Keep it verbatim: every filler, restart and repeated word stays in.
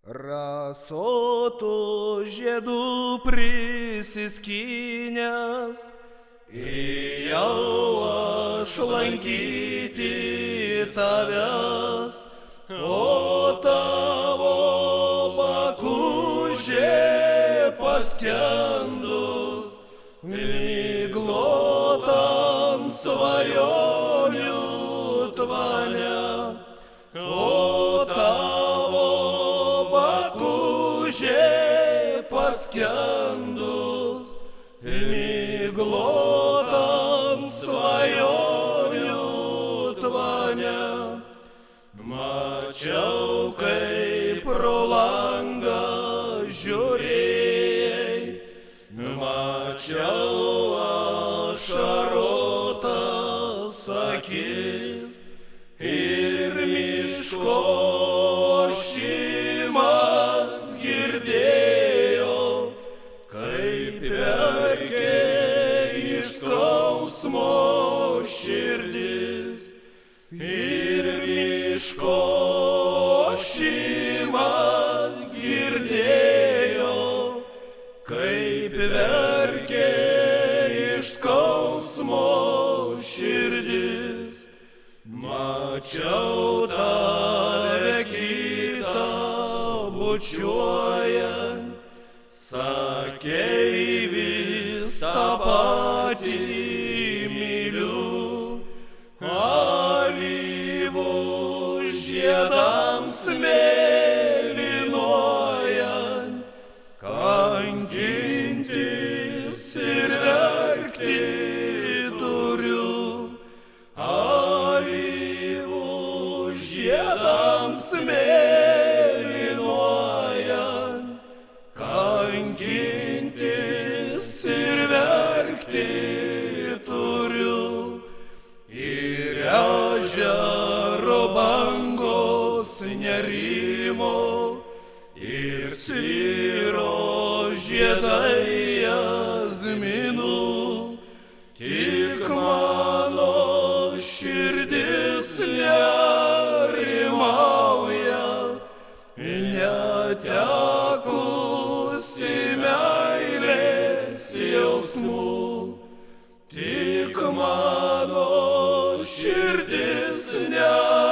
Rasotų žiedų prisiskynęs, ėjau aš lankyti tavęs, o tavo bakūžė paskendus miglotam svajonių tvane, o tavo bakūžė paskendus miglotam svajonių tvane. Mačiau, kaip pro langą žiūrėjai, mačiau ašarotas akis ir miško ošimas girdėjau, kaip verkė iš skausmo širdis. Ir miško ošimas girdėjau, kaip verkė iš skausmo širdis. Mačiau tave kitą bučiuojant, sakei vis tą patį myliu. Alyvų žiedams mėlynuojant, kankintis ir verkti turiu. Alyvų žiedams mėlynuojant, kankintis ir verkti turiu. Ir ežero bangos nerimo, ir sviro žiedai jazminų, tik mano širdis nerimauja, netekusi meilės jausmų. Tik mano širdis ne